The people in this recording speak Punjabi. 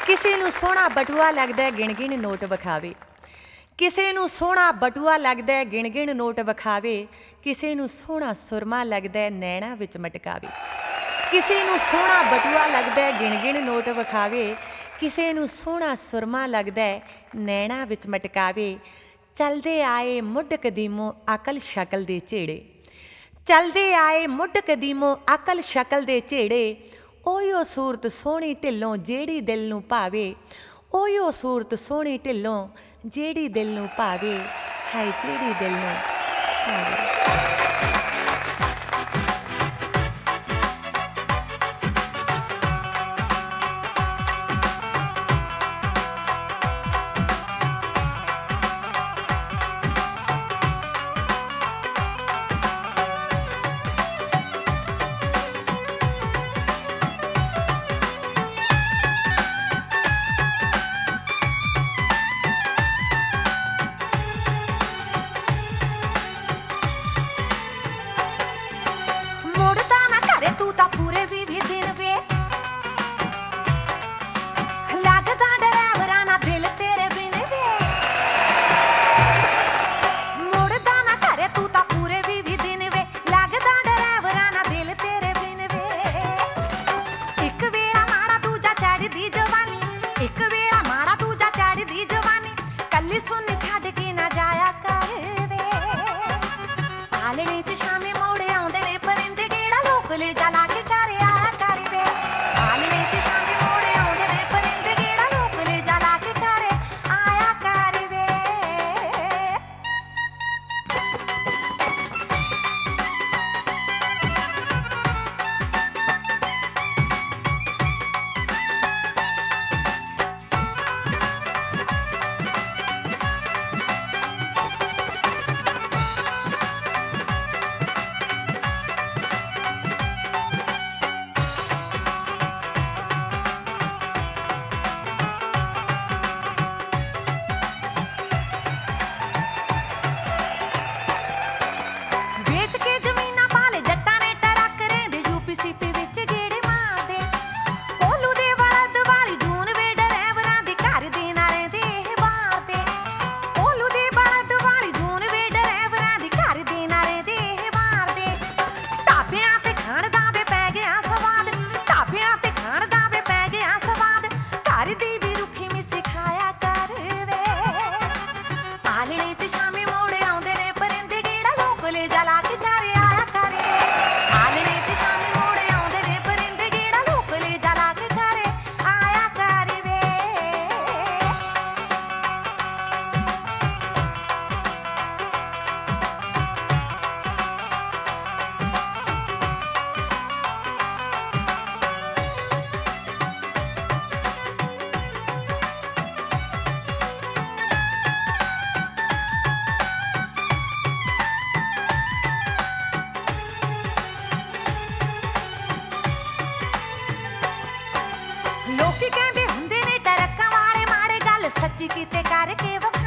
ਕਿਸੇ ਨੂੰ ਸੋਹਣਾ ਬਟੂਆ ਲੱਗਦਾ ਗਿਣ ਗਿਣ ਨੋਟ ਵਿਖਾਵੇ, ਕਿਸੇ ਨੂੰ ਸੋਹਣਾ ਬਟੂਆ ਲੱਗਦਾ ਗਿਣ ਗਿਣ ਨੋਟ ਵਿਖਾਵੇ, ਕਿਸੇ ਨੂੰ ਸੋਹਣਾ ਸੁਰਮਾ ਲੱਗਦਾ ਨੈਣਾ ਵਿੱਚ ਮਟਕਾਵੇ। ਕਿਸੇ ਨੂੰ ਸੋਹਣਾ ਬਟੂਆ ਲੱਗਦਾ ਗਿਣ ਗਿਣ ਨੋਟ ਵਿਖਾਵੇ, ਕਿਸੇ ਨੂੰ ਸੋਹਣਾ ਸੁਰਮਾ ਲੱਗਦਾ ਨੈਣਾ ਵਿੱਚ ਮਟਕਾਵੇ। ਚਲਦੇ ਆਏ ਮੁੱਢ ਕਦੀਮੋਂ ਅਕਲ ਸ਼ਕਲ ਦੇ ਝੇੜੇ, ਚਲਦੇ ਆਏ ਮੁੱਢ ਕਦੀਮੋਂ ਅਕਲ ਸ਼ਕਲ ਦੇ ਝੇੜੇ। ਓਇਓ ਸੂਰਤ ਸੋਹਣੀ ਢਿੱਲੋਂ ਜਿਹੜੀ ਦਿਲ ਨੂੰ ਭਾਵੇ, ਓਇਓ ਸੂਰਤ ਸੋਹਣੀ ਢਿੱਲੋਂ ਜਿਹੜੀ ਦਿਲ ਨੂੰ ਭਾਵੇ, ਹਾਏ ਜਿਹੜੀ ਦਿਲ ਨੂੰ ਭਾਵੇ। ਲੋਕੀ ਕਹਿੰਦੇ ਹੁੰਦੇ ਨੇ ਟਰੱਕਾਂ ਵਾਲੇ ਮਾੜੇ, ਗੱਲ ਸੱਚੀ ਕੀਤੇ ਕਰਕੇ